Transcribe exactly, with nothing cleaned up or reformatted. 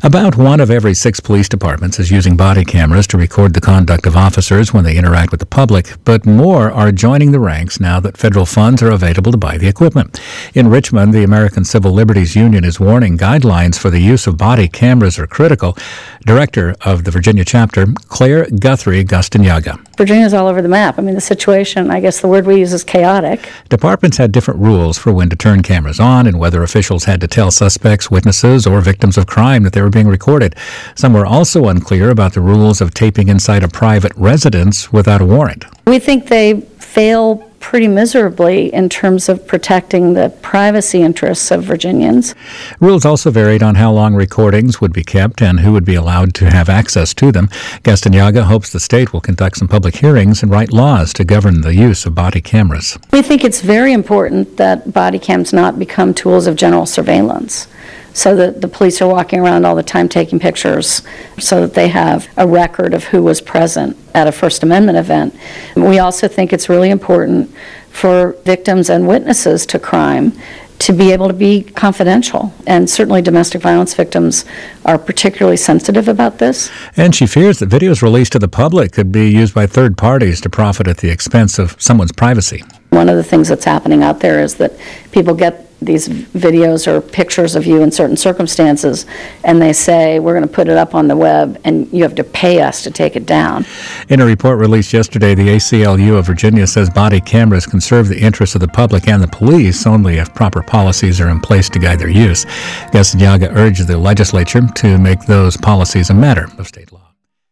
About one of every six police departments is using body cameras to record the conduct of officers when they interact with the public, but more are joining the ranks now that federal funds are available to buy the equipment. In Richmond, the American Civil Liberties Union is warning guidelines for the use of body cameras are critical. Director of the Virginia chapter, Claire Guthrie Gustenyaga. Virginia's all over the map. I mean, the situation, I guess the word we use is chaotic. Departments had different rules for when to turn cameras on and whether officials had to tell suspects, witnesses, or victims of crime that they were being recorded. Some were also unclear about the rules of taping inside a private residence without a warrant. We think they fail pretty miserably in terms of protecting the privacy interests of Virginians. Rules also varied on how long recordings would be kept and who would be allowed to have access to them. Gustenyaga hopes the state will conduct some public hearings and write laws to govern the use of body cameras. We think it's very important that body cams not become tools of general surveillance, so that the police are walking around all the time taking pictures so that they have a record of who was present at a First Amendment event. We also think it's really important for victims and witnesses to crime to be able to be confidential. And certainly domestic violence victims are particularly sensitive about this. And she fears that videos released to the public could be used by third parties to profit at the expense of someone's privacy. One of the things that's happening out there is that people get these videos or pictures of you in certain circumstances, and they say, we're going to put it up on the web, and you have to pay us to take it down. In a report released yesterday, the A C L U of Virginia says body cameras can serve the interests of the public and the police only if proper policies are in place to guide their use. Gustenyaga urged the legislature to make those policies a matter of state law.